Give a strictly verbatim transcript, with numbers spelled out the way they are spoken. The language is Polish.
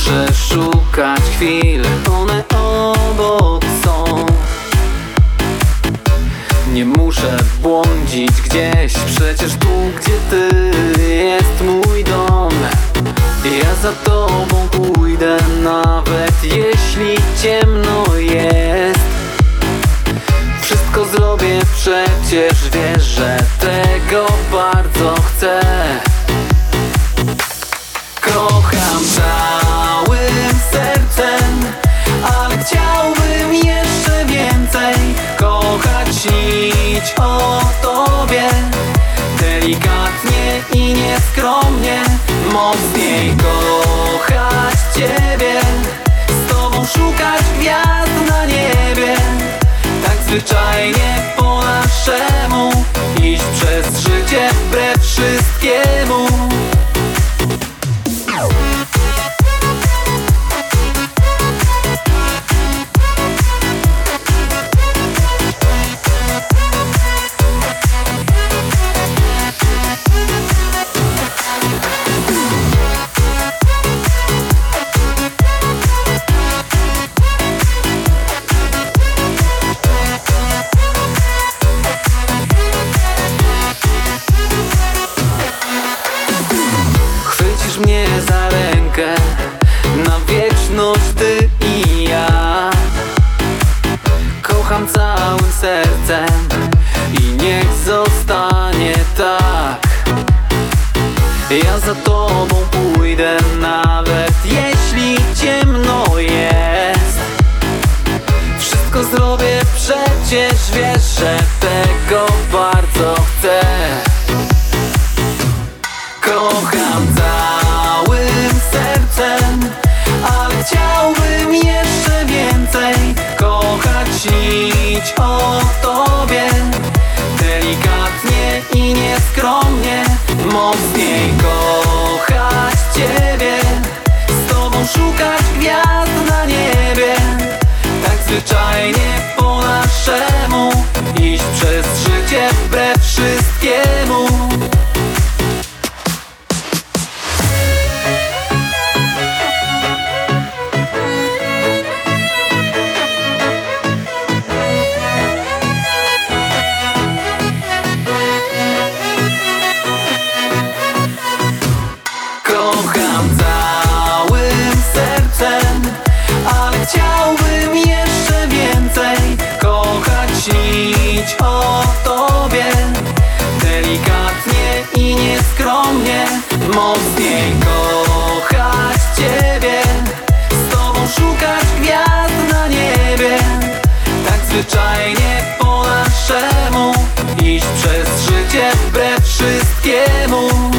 przeszukać chwil, one obok są. Nie muszę błądzić gdzieś, przecież tu, gdzie ty, jest mój dom. Ja za tobą pójdę, nawet jeśli ciemno jest. Wszystko zrobię, przecież wiesz, że tego bardzo chcę. Kocham całym sercem, ale chciałbym jeszcze więcej. Kochać, śnić o tobie, delikatnie i nieskromnie. Mocniej kochać ciebie, z tobą szukać gwiazd na niebie. Tak zwyczajnie po naszemu, iść przez życie wbrew wszystkiemu. Mnie za rękę na wieczność, ty i ja. Kocham całym sercem i niech zostanie tak. Ja za tobą pójdę, nawet jeśli ciemno jest. Wszystko zrobię, przecież wiesz, że tego bardzo chcę. Kocham całym sercem, ale chciałbym jeszcze więcej. Kochać, śnić o tobie, delikatnie i nieskromnie. Mocniej kochać ciebie, z tobą szukać gwiazd na niebie. Tak zwyczajnie po naszemu, iść przez życie wbrew wszystkiemu. Kocham całym sercem, ale chciałbym jeszcze więcej. Kochać, śnić o tobie, delikatnie i nieskromnie. Mocniej kochać ciebie, z tobą szukać gwiazd na niebie. Tak zwyczajnie po naszemu, iść przez życie wbrew wszystkiemu.